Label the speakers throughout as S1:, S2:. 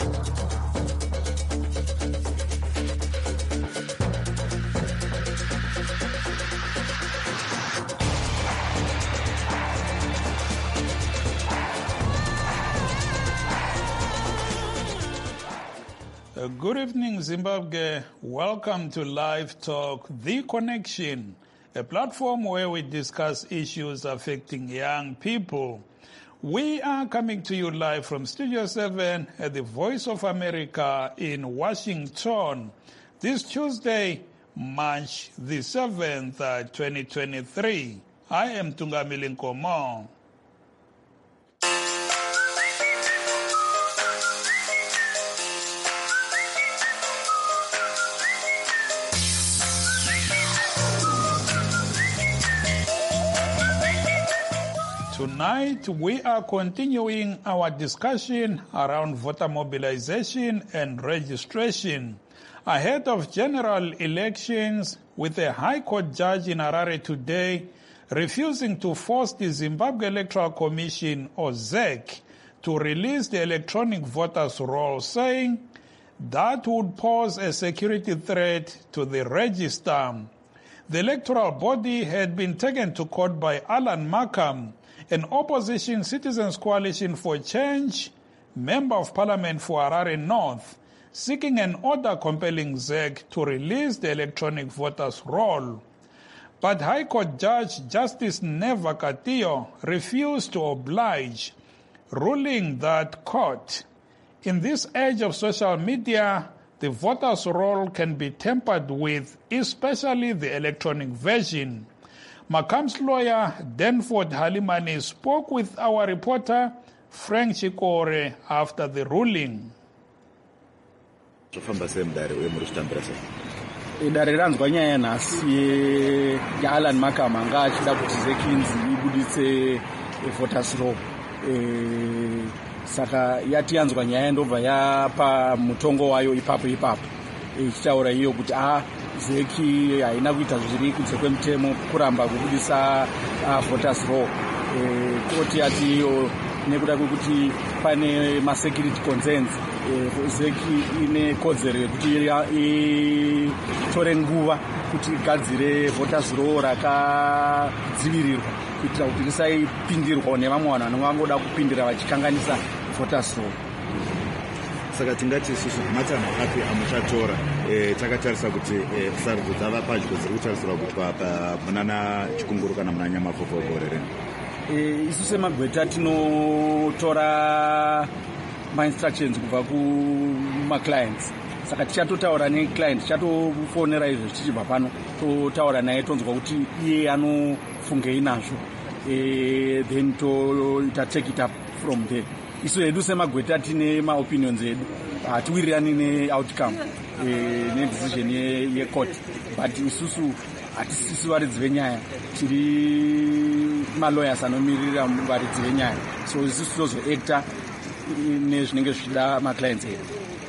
S1: Good evening, Zimbabwe. Welcome to Live Talk, The Connection, a platform where we discuss issues affecting young people. We are coming to you live from Studio 7 at the Voice of America in Washington. This Tuesday, March the 7th, 2023. I am Tungamili Nkomo. Tonight, we are continuing our discussion around voter mobilization and registration ahead of general elections, with a High Court judge in Harare today refusing to force the Zimbabwe Electoral Commission, or ZEC, to release the electronic voters' roll, saying that would pose a security threat to the register. The electoral body had been taken to court by Alan Markham, an opposition Citizens Coalition for Change member of parliament for Harare North, seeking an order compelling ZEC to release the electronic voters' roll. But High Court Judge Justice Neva Katillo refused to oblige, ruling that, quote, "In this age of social media, the voters' roll can be tampered with, especially the electronic version." Markham's lawyer, Danford Halimani, spoke with our reporter, Frank Chikore, after the ruling.
S2: Dare ranzwa nyaya nhasi yaAlan Markham anga achida kuti ZEC ibuditse voters roll. Saka yatiyanzwa nyaya ndobva yapa mutongo wayo ipapo ichitaura iyo kuti ZEC haina kuita zviri kunze kwemutemo kuramba kubudisa voters roll. Koti yati iyo nekuda kwekuti pane security concerns, ZEC ine kodzero yekuti itore nguva kuti igadzire voters roll rakadzivirirwa kuitira kuti risaipindirwa nevamwe vanhu vanenge vangoda kupindira vachikanganisa voters roll.
S3: Saka tingati isusu matanho api amuchatora takatarisa kuti sarudzo dzava padyo dziri kutarisirwa kuitwa munana Chikunguru kana munana Nyamapfupfu gore rino.
S2: Isu semagweta tinotora ma-instructions kubva kuma-clients. Saka tichatotaura ne-client, tichatofonera izvo tichibva pano, totaura naye tonzwa kuti iye anofungei nazvo, then take it up from there. Isu hedu semagweta tine ma-opinions hedu, hatiwirirani ne-outcome ne-decision ye-court, but isusu hatisisi varidzi venyaya, tiri ma-lawyers anomirira varidzi venyaya, so isusu tozoacta nezvinenge zvichida ma-clients hedu.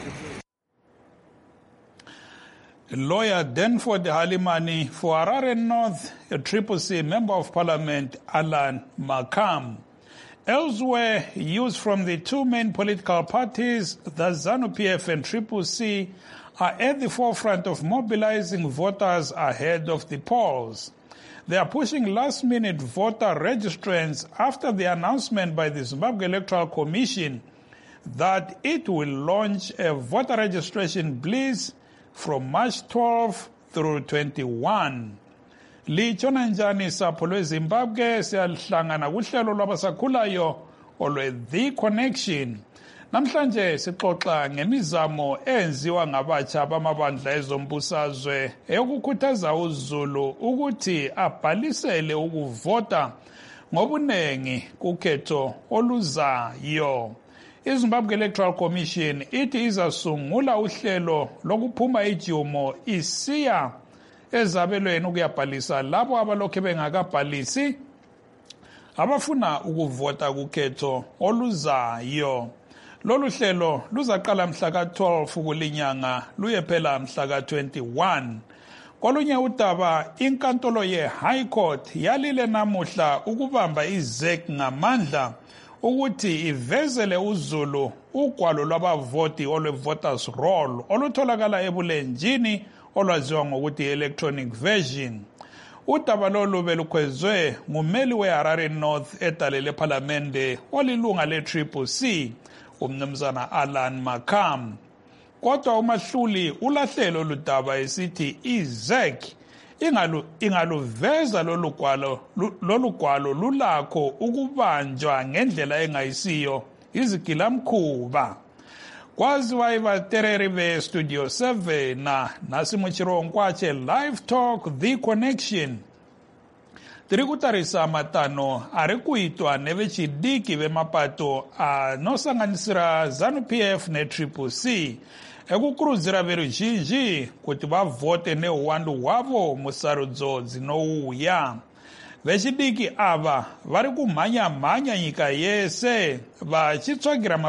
S1: Lawyer Danford Halimani for Harare North, a Triple C member of parliament, Alan Markham. Elsewhere, youth from the two main political parties, the ZANU-PF and Triple C, are at the forefront of mobilizing voters ahead of the polls. They are pushing last-minute voter registrants after the announcement by the Zimbabwe Electoral Commission that it will launch a voter registration blitz from March 12 through 21. Lichona njani sapho lweZimbabwe, siyahlangana kuhlelo lwabasakhulayo olwe-The Connection. Namhlanje sixoxa ngemizamo enziwa ngabatsha bamabandla ezombusazwe eyokukhuthaza uZulu ukuthi abhalisele ukuvota ngobunengi kukhetho oluzayo. iZimbabwe Electoral Commission ithi izasungula uhlelo lokuphuma ijumo isiya ezabelweni ukuyabhalisa labo abalokhe bengakabhalisi abafuna ukuvota kukhetho oluzayo. Lolu hlelo luzaqala mhla ka-12 kulinyanga luye phela mhla ka-21. Kolunye udaba, inkantolo ye-High Court yalile namuhla ukubamba iZEC ngamandla ukuthi ivezele uZulu ugwalo lwabavoti olwe-voters roll olutholakala ebulenjini olwaziwa ngokuthi electronic version. Udaba lolu belukhwezwe ngumeli we-Harare North edale lephalamende olilunga le-CCC umnumzana Alan Makam. Kodwa umahluli ulahlelo ludaba esithi iZEC ingaluveza lolu gwalo lulakho ukubanjwa ngendlela engayisiyo izigilamkhuba. Kwaziwa ivatereri ve-Studio 7 nasi muchirongwache Live Talk The Connection. Tiri kutarisa matano ari kuitwa nevechidiki vemapato anosanganisira ZANU-PF ne-CCC ekukurudzira veruzhinji kuti vavote neuwandu hwavo musarudzo dzinouya. Vechidiki ava vari kumhanya nyika yese vachitsvagira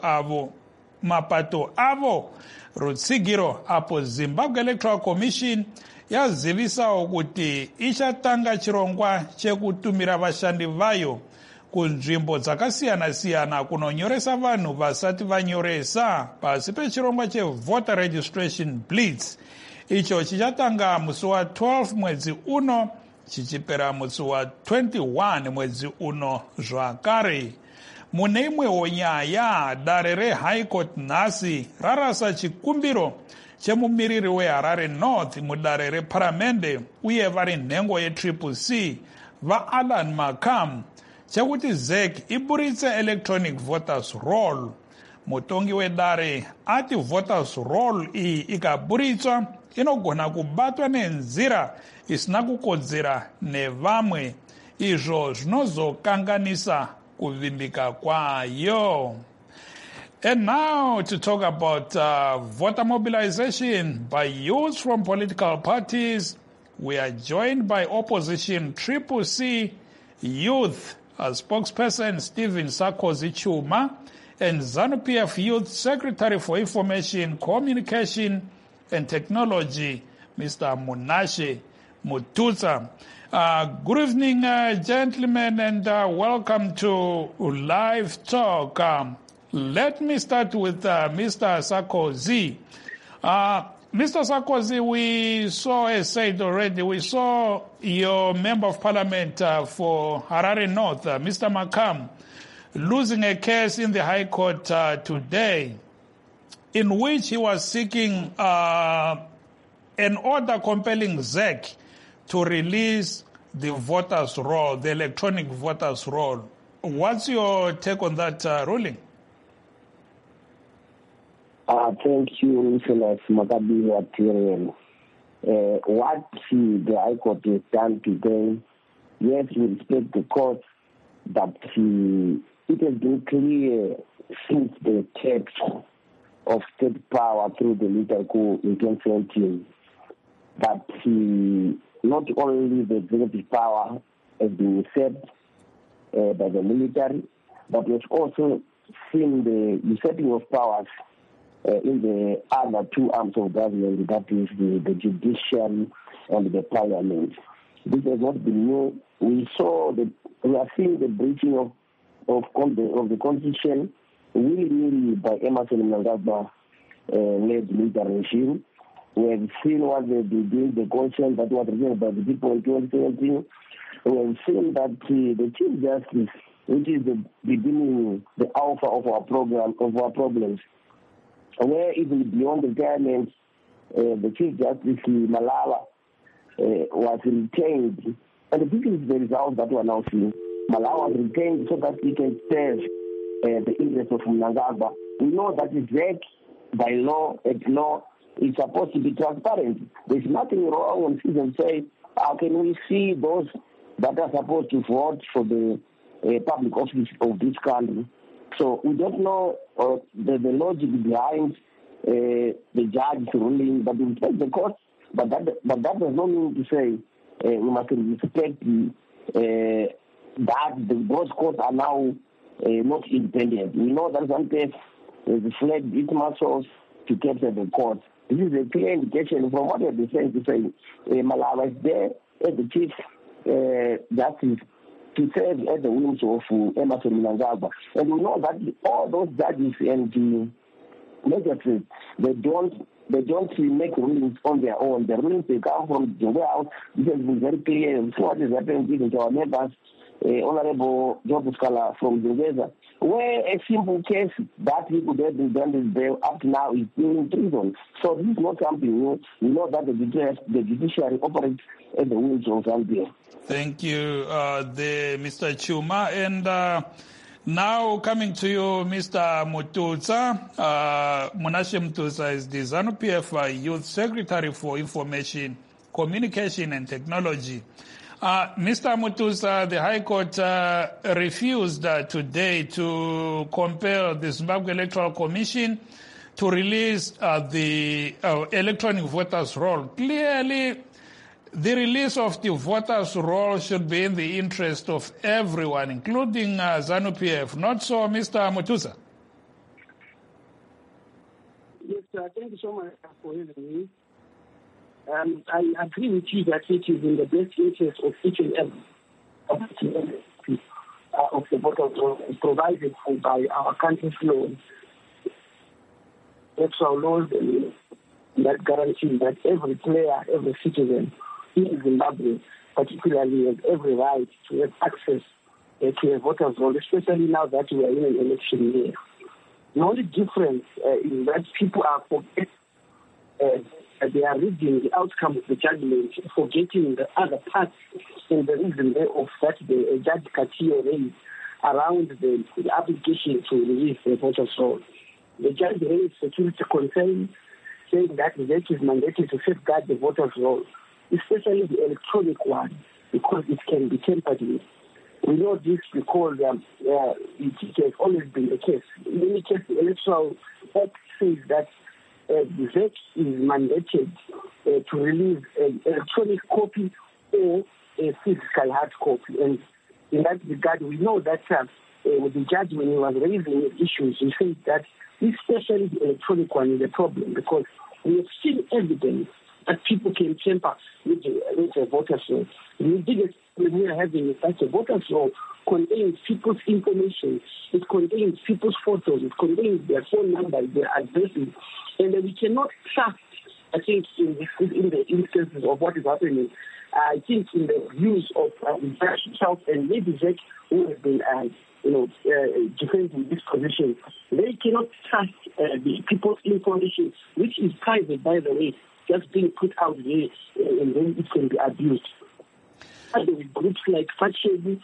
S1: mapato avo rutsigiro apo Zimbabwe Electoral Commission yazivisawo kuti ichatanga chirongwa chekutumira vashandi vayo kunzvimbo dzakasiyana-siyana kunonyoresa vanhu vasati vanyoresa pasi pechirongwa chevoter registration blitz. Icho chichatanga musi wa 12 mwedzi uno chichipera musi wa 21 mwedzi uno zvakare. Mune imwewo nyaya, dare reHigh Court nhasi rarasa chikumbiro chemumiriri weHarare North mudare repharamende uye vari nhengo ye-CCC vaAlan Makam chekuti ZEC iburitse electronic voters roll. Mutongi wedare ati voters roll iyi ikaburitswa inogona kubatwa nenzira isina kukodzera nevamwe, izvo zvinozokanganisa kuvimbika kwayo. And now to talk about voter mobilization by youth from political parties, we are joined by opposition CCC youth spokesperson Stephen Sarkozy Chuma and ZANU-PF Youth Secretary for Information, Communication and Technology, Mr. Munashe Mututsa. Good evening, gentlemen, and welcome to Live Talk. Let me start with Mr. Sarkozy. Mr. Sarkozy, we saw, as said already, we saw your Member of Parliament for Harare North, Mr. Makam, losing a case in the High Court today, in which he was seeking an order compelling ZEC to release the voters' roll, the electronic voters' roll. What's your take on that ruling?
S4: Thank you, Nicholas Makabi Waterian. What the High Court has done today, yes, we respect the court, but it has been clear since the text of state power through the military coup in 2017 that not only the executive power has been usurped by the military, but we've also seen the usurping of powers in the other two arms of government, that is the judiciary and the parliament. This has not been new. We are seeing the breaching of the constitution willy-nilly by Emmerson Mnangagwa led military regime. We have seen what they did doing, the conscience that was revealed by the people in 2017. We have seen that the Chief Justice, which is the beginning, the alpha of our problems, where even beyond the retirement, the Chief Justice Malala was retained. And this is the result that we are now seeing. Malala was retained so that he can serve the interests of Mnangagwa. We know that the ZEC, by law, at law, is supposed to be transparent. There's nothing wrong when citizens say, how can we see those that are supposed to vote for the public office of this country? So we don't know the logic behind the judge's ruling, but we respect the court. But that does not mean to say we must respect that those courts are now not independent. We know that some cases reflect its muscles to capture the court. This is a clear indication from what we have been saying to say Malala is there as the Chief Justice to serve at the whims of Emmerson Mnangagwa. And we know that all those judges and the magistrates, they don't make rulings on their own. The rulings, they come from the warehouse. This has been very clear. So what is happening with our neighbors, Honorable Job Scala from Zingeza, where a simple case that he could have been done with bail up to now is still in prison. So this is not something new. We know that the judiciary operates at the wheels of Zambia.
S1: Thank you, Mr. Chuma. And now coming to you, Mr. Mututsa. Munashe Mututsa is the ZANU-PF Youth Secretary for Information, Communication and Technology. Mr. Mututsa, the High Court refused today to compel the Zimbabwe Electoral Commission to release the electronic voters' roll. Clearly, the release of the voters' roll should be in the interest of everyone, including ZANU-PF. Not so, Mr. Mututsa?
S5: Yes, thank you so much for having me. I agree with you that it is in the best interest of each and every of the voters' roll provided for by our country's laws. Electoral laws that guarantee that every player, every citizen in Zimbabwe, particularly, has every right to have access to a voter's roll, especially now that we are in an election year. The only difference is that people are forgetting, they are reading the outcome of the judgment, forgetting the other parts and the reason thereof that the Judge Katia raised around the application to release the voter's roll. The judge raised security concerns, saying that that is mandated to safeguard the voter's roll, especially the electronic one, because it can be tampered with. We know this because it has always been the case. In any case, the Electoral Act says that the VEC is mandated to release an electronic copy or a physical hard copy. And in that regard, we know that the judge, when he was raising issues, he said that especially the electronic one is a problem because we have seen evidence that people can tamper with the voter's roll. The biggest problem we are having is that the voter's roll contains people's information, it contains people's photos, it contains their phone numbers, their addresses, and we cannot trust, I think, in the instances of what is happening. I think in the views of himself and maybe Zach, who has been defending this position, they cannot trust the people's information, which is private, by the way, just being put out there, and then it can be abused. With groups like Fatshebu,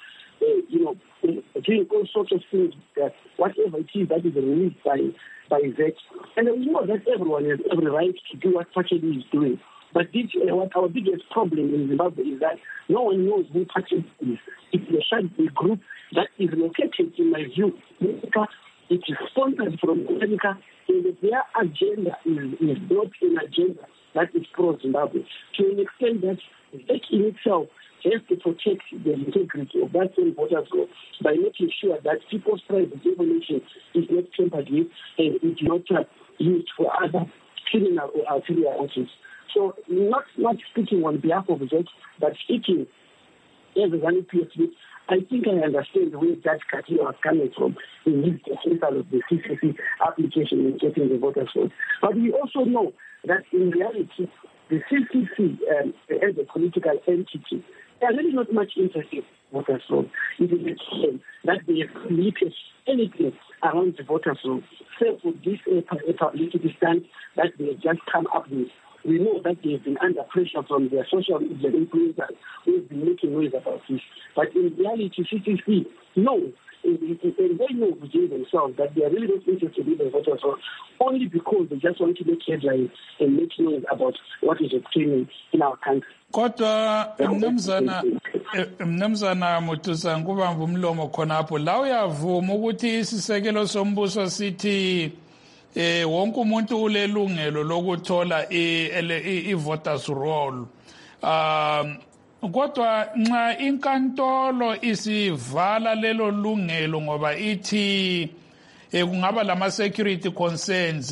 S5: doing all sorts of things, whatever it is that is released by Zach. And we know that everyone has every right to do what Fatshebu is doing. But what our biggest problem in Zimbabwe is that no one knows who Fatshebu is. It's a Shadbi group that is located, in my view, America. It is sponsored from America, and their agenda is not an agenda that is pro-Zimbabwe, to an extent that Zach in itself has to protect the integrity of that same voters' roll by making sure that people's private information is not tampered with and is not used for other criminal or ulterior motives. So not speaking on behalf of Zach, but speaking as a ZANU-PF, I think I understand where Judge Katia was coming from in his dismissal of the CCC application and getting the voters' roll. But we also know that in reality, the CCC as a political entity, they are really not much interested in voters' roll. It is a shame that they have limited anything around the voters' roll, save for this publicity stunt that they have just come up with. We know that they have been under pressure from their social media influencers who have been making noise about this. But in reality, CCC, no. And they know within themselves that they are really not interested in the voters' roll, only because they just want to make headlines and make noise about what is happening in our country.
S1: Kodwa mnumzana Mututsa ngubamba umlomo khonapho la uyavuma ukuthi isisekelo sombuso sithi wonke umuntu ulelungelo lokuthola i-voters roll. Kodwa nxa inkantolo isivala lelo lungelo ngoba ithi kungaba lama security concerns,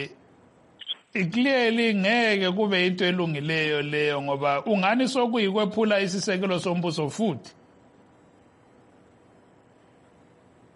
S1: clearly ngeke kube into elungileyo leyo ngoba ungani sokuyikwephula isisekelo sombuso futhi.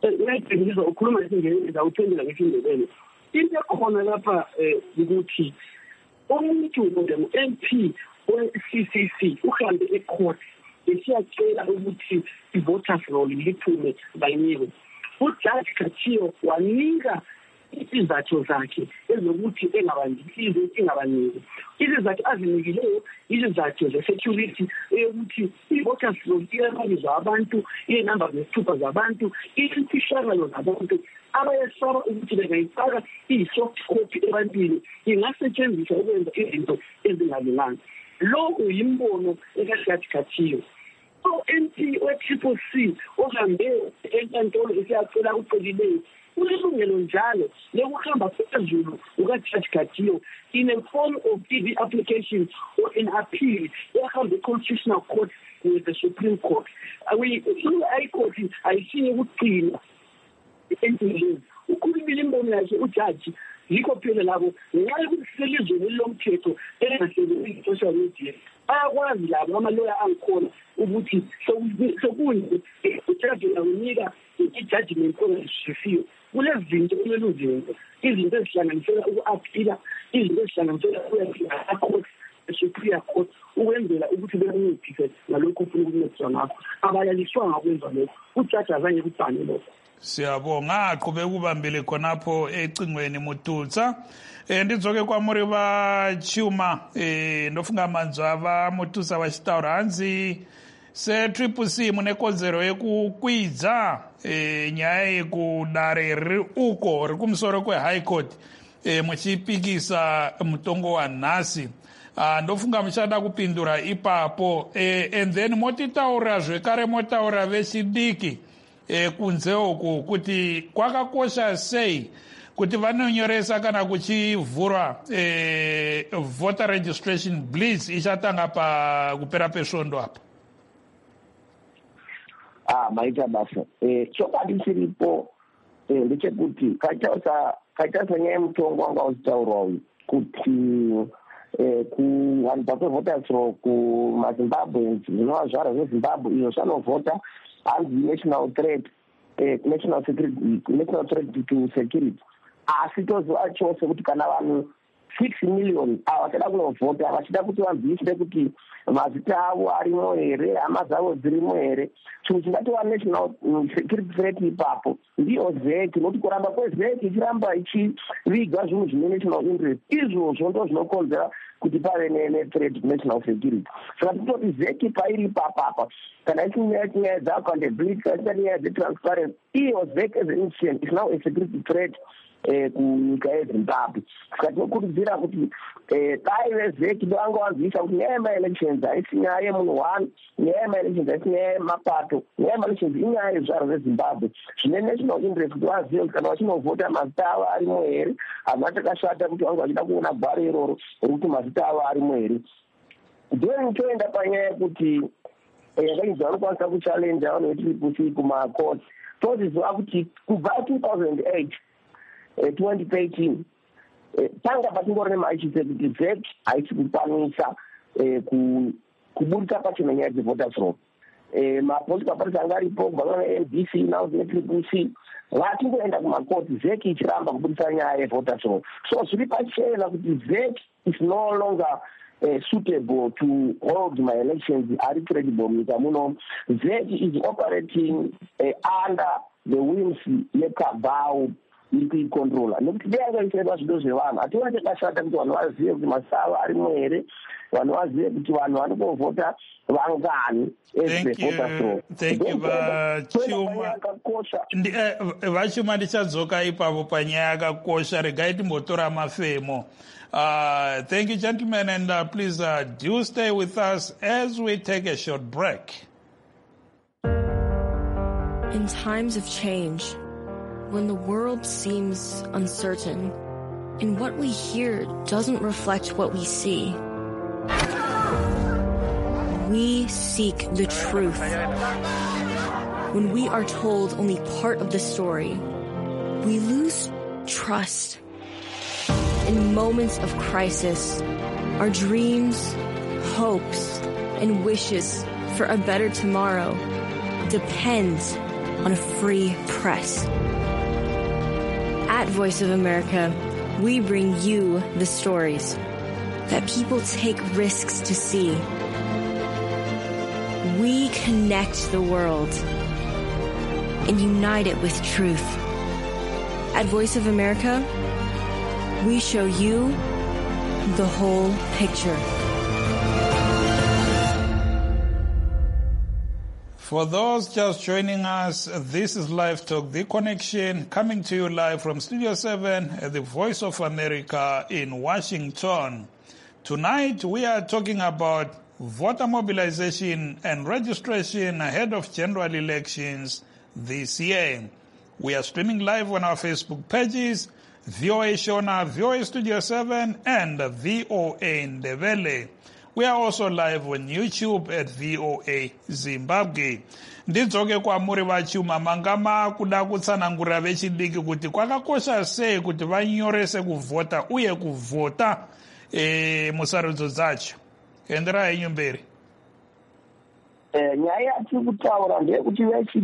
S5: uyayibhekisa ukhuluma lesingene zawuphendula ngesindebele into ekhona lapha ukuthi umuntu ngu-MP we-CCC uhambe ecourt esiyacela ukuthi i-voters roll liphume bayinikwe. Ujaji Kathiyo wanika izizathu zakhe ezokuthi engabaniki. Izizathu azinikileyo izizathu ze-security eyokuthi i-voters roll iyamabizo abantu, iy'namba zesithupha zabantu, iy'mfihlakalo zabantu abayesaba ukuthi bengayifaka iyi-soft copy ebantwini ingasetshenziswa ukwenza izinto ezingalunganga. Lo uyimbono ekaJaji Kathiyo. MP we-Triple C ohambe enkantolo esiyacela uxolileyo unelungelo njalo lokuhamba phezulu ukaJaji Kathiyo in a form of the application or an appeal ehambe constitutional court with the Supreme Court. I court ayishiye ukugcina endleleni ukhulumile imbono yakhe ujaji yikho phela labo ngenxa yokuthi selizweni lomthetho elingasebenzi social media bayakwazi labo amaloya angikhona ukuthi sokunye ujaji unika i-judgment ongazifiyo kulezi zinto uleluzinto izinto ezihlanganisela uku-aphila izinto ezihlanganisela ukuya-court e-superior court ukwenzela ukuthi bekuncephise ngalokho ufuna ukuncediswa ngakho abayaliswanga ukwenza lokho ujaji azange kubhane lokho.
S1: Siyabonga aqhubeka ubambile khonapho ecingweni Mututsa ndidzoke kwamuri vachuma ndofunga manzwa va Mututsa vachitaura hanzi se-Triple C mune kodzero yekukwidza nyaya yekudare riri uko riri kumusoro kwe-high court muchipikisa mutongo wa nhasi. Ndofunga muchada kupindura ipapo and then motitaura zvekare motaura vechidiki kunze uku kuti kwakakosha sei kuti vanonyoresa kana kuchivhurwa voter registration blitz ichatanga pakupera pesvondo apo.
S4: Maita basa chokwadi chiripo ndechekuti kaita nyaya yemutongo wanga uchitaurwa uyu kuti kuwanikwa kwevoters roll kumazimbabweans zvinova zvaro zvezimbabwe izvo zvanovhota hanzi national threat to security. Asi toziva chose kuti kana vanhu 6 million vachada kunovhota vachida kuti vanzwisise kuti mazita avo arimo here, hama dzavo dzirimo here, chinhu chingatova national security threat ipapo ndiyo ZEC, nokuti kuramba kweZEC ichiramba ichiviga zvinhu zvine national interest izvozvo ndo zvinokonzera kuti pave ne-threat to national security. Saka titoti ZEC pairi papapa kana ichinyaya dza-accountability kana ichiita nyaya dze-transparency iyo ZEC as an institution is now a security threat kunyika yeZimbabwe. Saka tinokurudzira kuti dai veZEC ndovanga vanzwisisa kuti nyaya yema-elections haisi nyaya yemunhu one, nyaya yema-elections haisi nyaya yemapato, nyaya yema-elections inyaya yezvaro zveZimbabwe zvine national interest kuti vazive kuti kana vachinovhota mazita avo arimo here, hamuna takashata kuti vange vachida kuona gwaro iroro rokuti mazita avo arimo here. Then toenda panyaya yekuti yakainzi vanokwanisa kuchallenja vanhu veTriple C kumakoti. Toziziva kuti kubva 2008 2013 tanga patingori nemaichise kuti ZEC haisi kukwanisa kuburisa pachena nyaya dzevoters roll. Mapolitical parties anga aripo kubva naNDC now neTriple C vatingoenda kumakoti ZEC ichiramba kuburisa nyaya yevoters roll. So zviri pachena kuti ZEC is no longer suitable to hold my elections are credible munyika muno. ZEC is operating under the wings yekabhau iri kuikontrola nekuti deyangaiserwa zvido zvevanhu hatina chakashata kuti vanhu vazive kuti mazita avo arimo here, vanhu vazive kuti vanhu vanokovhota vangani
S1: vachuma ndichadzoka ipapo panyaya yakakosha regai timbotora mafemo. Thank you, gentlemen, and please do stay with us as we take a short break.
S6: In times of change, when the world seems uncertain and what we hear doesn't reflect what we see, we seek the truth. When we are told only part of the story, we lose trust. In moments of crisis, our dreams, hopes, and wishes for a better tomorrow depend on a free press. At Voice of America, we bring you the stories that people take risks to see. We connect the world and unite it with truth. At Voice of America, we show you the whole picture.
S1: For those just joining us, this is Live Talk, The Connection, coming to you live from Studio 7 at the Voice of America in Washington. Tonight, we are talking about voter mobilization and registration ahead of general elections this year. We are streaming live on our Facebook pages, VOA Shona, VOA Studio 7, and VOA Ndebele. We are also live on YouTube at VOA Zimbabwe. Ndidzoke kwamuri vachuma mangama kuda kutsanangurira vechidiki kuti kwakakosha sei kuti vanyorese kuvhota uye kuvhota musarudzo dzacho. Endera henyu mberi.
S4: Nyaya yatiri kutaura ndeyekuti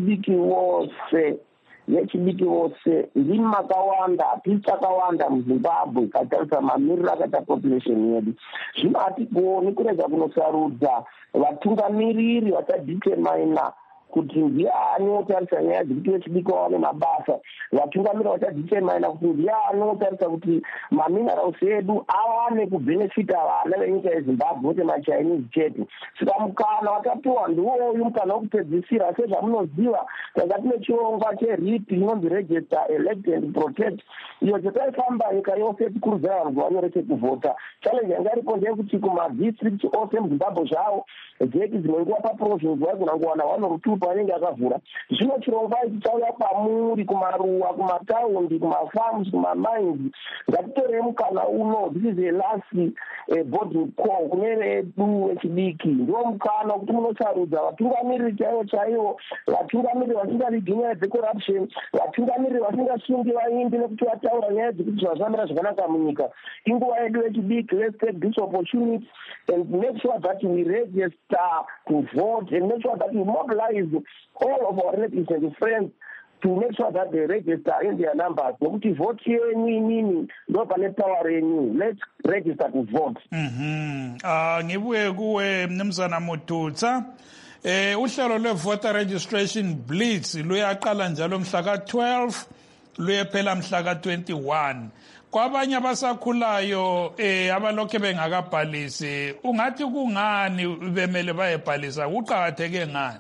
S4: vechidiki vose ndini makawanda hatisi takawanda muzimbabwe katarisa mamiriro akaita population yedu. Zvino hatigoni kurega kunosarudza vatungamiriri vachadetermina kuti ndiani otarisa nyaya dzekuti vechidiki vawane mabasa, vatungamiriri vachadetermina kuti ndiani otarisa kuti maminerals edu awane kubhenefita vana venyika yezimbabwe kuti machinese chete. Saka mukana watapiwa ndiwoyu mukana wokupedzisira. Sezvamunoziva tanga tine chirongwa cherip inonzi register elect and protect, iyo chataifamba nyika yose tikurudzira vanhu vanyorese kuvhota. Challenge yanga iripo ndeyekuti kumadistrict ose muzimbabwe zvavo dzeki dzinonguva paprovince vaigona kuwana 1 or 2 panenge akavhura. Zvino chirongwa ichi chauya kwamuri, kumaruwa, kumataundi, kumafarms, kumamines. Ngatitorei mukana uno. This is a last boarding call kune vedu vechidiki. Ndiwo mukana kuti munosarudza vatungamiriri chaivo, vatungamiriri vasingarigi nyaya dzecorruption, vatungamiriri vasingasungi vaimbi nekuti vataura nyaya dzekuti zvazvamira zvakanaka munyika. Inguva yedu vechidiki. Let's take this opportunity and make sure that we register to vote and make sure that we mobilize all of our relatives and friends to make sure that they register in their numbers. Nokuti vote yenyu inini ndo pane power yenyu. Let's register to vote.
S1: Ngibuye kuwe Mnumzana Mututsa. Uhlelo lwe-voter registration blitz luyaqala njalo mhla ka-12 luyephela mhla ka-21. Kwabanye abasakhulayo abalokhe bengakabhalisi, ungathi kungani bemele bayebhalisa, kuqakatheke ngani?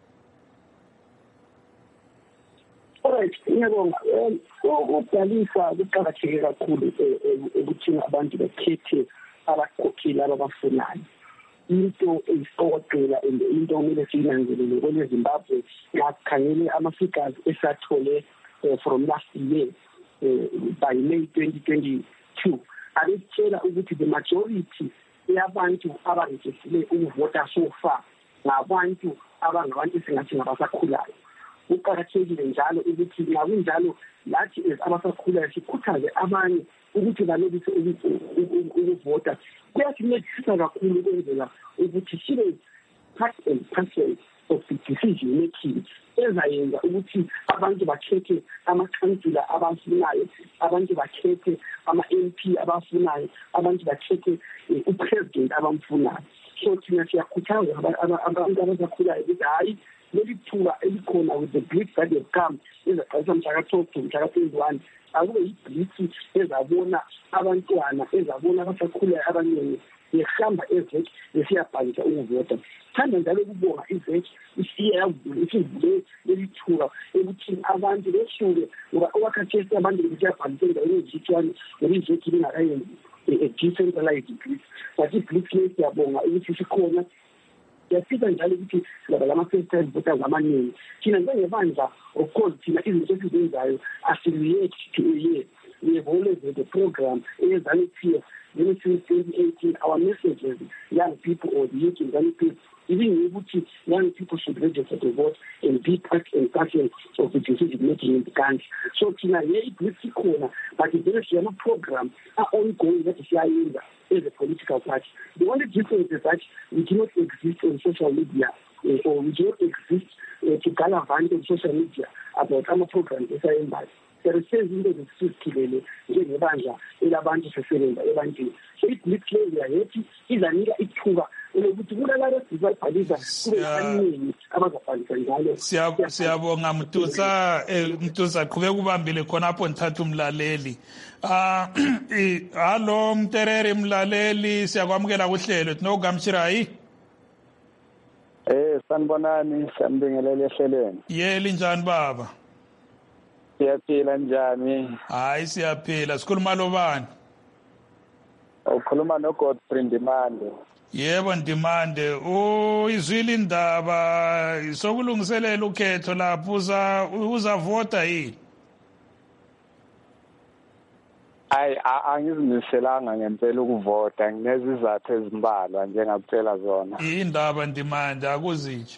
S5: Alright, ngiyabonga. Ukubhalisa kuqakatheke kakhulu ekuthini abantu bekhethe abakhokheli ababafunayo. Into eyiqoqela and into okumele siyinanzelele kweleZimbabwe ngakhangele ama-figures esathole from last year by May 2022 abetshela ukuthi the majority yabantu abarejistile ukuvota so far ngabantu abangabantu esingathi ngabasakhulayo. Kuqakathekile njalo ukuthi ngakunjalo lathi abasakhulayo sikhuthaze abanye ukuthi balobise ukuvota. Kuyasincedisa kakhulu ukwenzela ukuthi sibe part and parcel of the decision making ezayenza ukuthi abantu bakhethe amakhansila abafunayo, abantu bakhethe ama-MP abafunayo, abantu bakhethe upresident abamfunayo. So thina siyakhuthaza abantu abasakhulayo ukuthi hayi leli thuba elikhona with the blitz that have come ezaqalisa mhla ka-12 to mhla ka-21 akube yiblitz ezabona abantwana, ezabona abasakhulayo abaningi behamba ezek besiyabhalisa ukuvota. Thanda njalo ukubonga izek isivule leli thuba ekuthini abantu besuke ngoba okwakhathesi abantu besiyabhalisa endaweni ezitshwane ngoba izek ibingakayenzi decentralized blitz. But iblitz le siyabonga ukuthi sikhona. Siyafika njalo ukuthi laba lama-first time voters amaningi. Thina njengebandla, of course, thina izinto esizenzayo asi-react to a year. We have always had a program ZANU-PF. Since 2018, our message is young people or the youth in ZANU-PF, even ukuthi young people should register to vote and be part and parcel of the decision making in the country. So thina iblitz ikhona, but there is a program ongoing that is siyayenza as a political party. The only difference is that we do not exist on social media. or we don't exist to garner advantage on social media about ama-programs esayenzayo. Siyasezi into zesizithilele njengebandla elabantu sesebenza ebantwini. So i-Blitz we are happy izanika ithuba ukuthi kulalabo sizabhalisa kube abaningi abazabhalisa njalo.
S1: Siyabonga Mtusa qhubeka ubambile khonapho nithatha umlaleli. Hallo Mterere mlaleli, siyakwamukela kuhlelo. Tinogamshirayi?
S7: Sanibonani, siyambingelele ehlelweni.
S1: Yeli njani baba?
S7: Siyaphila njani?
S1: Hayi siyaphila. Sikhuluma lobani?
S7: Ukhuluma noGodfrey Ndimande.
S1: Yebo Ndimande, izwile indaba sokulungiselela ukhetho lapho uzavota yini?
S7: Angizimiselanga ngempela ukuvota, nginezizathu ezimbalwa njengakutshela zona.
S1: Indaba Ndimande akuzitsho.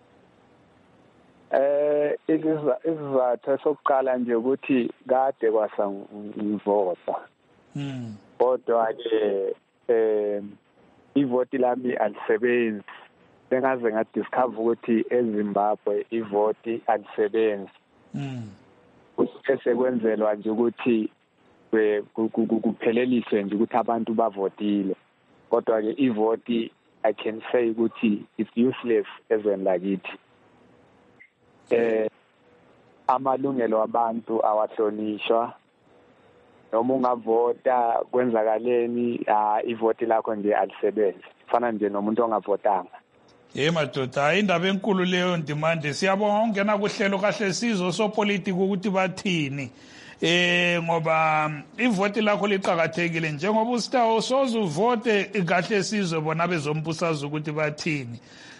S7: Isizathu sokuqala nje ukuthi kade kwasa ngivota. Kodwa-ke ivoti lami alisebenzi. Sengaze ngadiscover ukuthi eZimbabwe ivoti alisebenzi. Sekwenzelwa nje ukuthi kupheleliswe nje ukuthi abantu bavotile. Kodwa-ke ivoti I can say ukuthi it's useless ezweni lakithi. Amalungelo abantu awahlonishwa. Noma ungavota kwenzakaleni ivoti lakho nje alisebenzi. Fana nje nomuntu ongavotanga.
S1: Madoda, indaba enkulu leyo Ndimande. Siyabonga ungena kuhlelo kahle sizwe sopolitiki ukuthi bathini. Ngoba ivoti lakho liqhakathekile njengoba usitawo soze uvote kahle sizwe bona bezombusaza ukuthi bathini.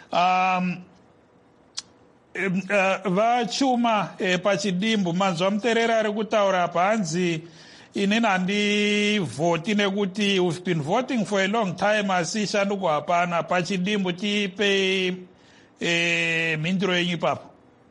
S1: Vachuma pachidimbu manzwa Mterere ari kutaura panzi inini handivhoti nekuti we've been voting for a long time asi shanduko hapana. Pachidimbu tipe mhinduro yenyu ipapo.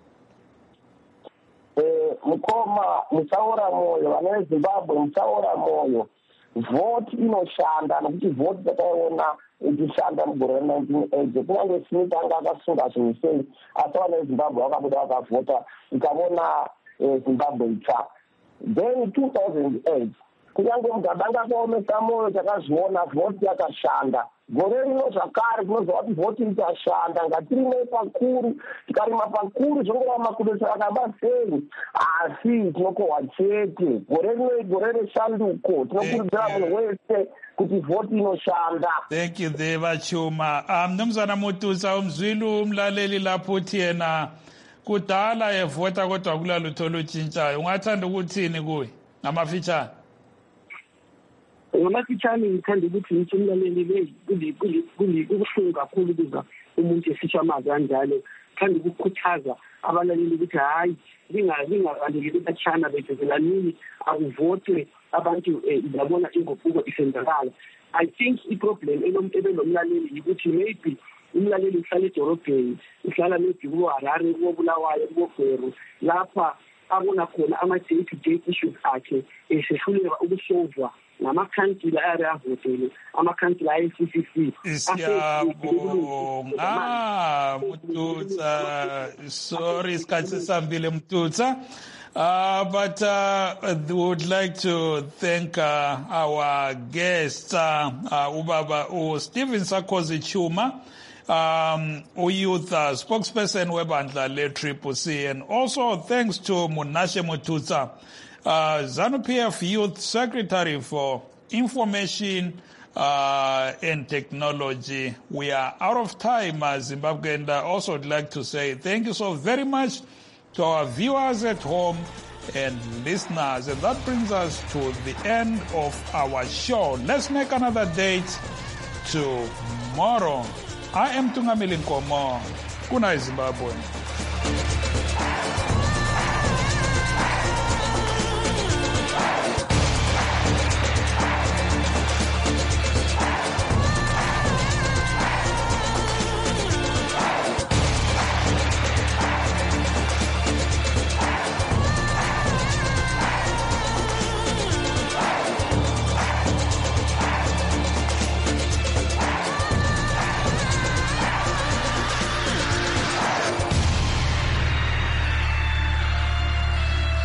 S4: Mukoma musaura moyo vana veZimbabwe musaura moyo. Voti inoshanda nokuti voti dzataiona ichishanda mugore ra1980 kunyange Smith anga akasunga zvinhu sei asi vana veZimbabwe vakabuda vakavhota ikavona Zimbabwe itsva. Then 2008 kunyange Mugabe anga akaomesa moyo takazviona vhoti yakashanda. Gore rino zvakare tinozwa kuti vhoti ichashanda ngatirime pakuru tikarima pakuru zvongova makudetsera akaba sei asi tinokohwa chete. Gore rino igore reshanduko tinokurudzira munhu wese kuti vhoti inoshanda.
S1: Thank you Deva Chuma. Mnumzana Mutusa umzwile umlaleli lapho uthi yena kudala evota kodwa kulalutho olutshintshayo. Ungathanda ukuthini kuye ngamafitshane?
S5: Ngamafitshane ngithanda ukuthi ngithi umlaleli kubuhlungu kakhulu ukuza umuntu esitsha amazwi kanjalo. Thanda ukukhuthaza abalaleli ukuthi hayi lingalandeli batshana bethezelanini akuvotwe abantu yabona inguquko isenzakala. I think iproblem elomlaleli ukuthi maybe umlaleli uhlala edorobheni uhlala maybe kuHarare kuBulawayo kuGweru lapha abona khona ama-day-to-day issues akhe esehluleka ukusolvwa namakhansila ayari avotele amakhansila aye-CCC.
S1: Siyabonga Mututsa, sorry isikhathi sesambile Mututsa. But we would like to thank our guests, Ubaba Stephen Sakosi Chuma, youth spokesperson webandla le-CCC, and also thanks to Munashe Mututsa, ZANU-PF Youth Secretary for Information and Technology. We are out of time, Zimbabwe, and I also would like to say thank you so very much to our viewers at home and listeners. And that brings us to the end of our show. Let's make another date tomorrow. I am Tungamili Nkomo. Good night, Zimbabwe.